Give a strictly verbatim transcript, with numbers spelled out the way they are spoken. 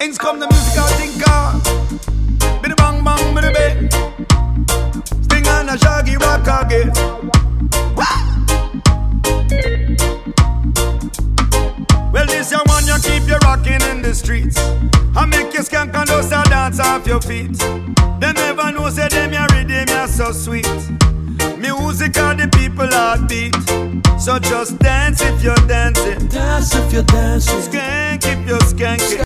Ins come the musical thinker. Biddy bang bang, biddy bang. Sting and a shaggy rock again. Well, this your one you keep you rocking in the streets. I make you skank and those a dance off your feet. They never know say them your rhythm you so sweet. Music are the people heartbeat. So just dance if you're dancing. Dance if you're dancing. Skank if you're skanking.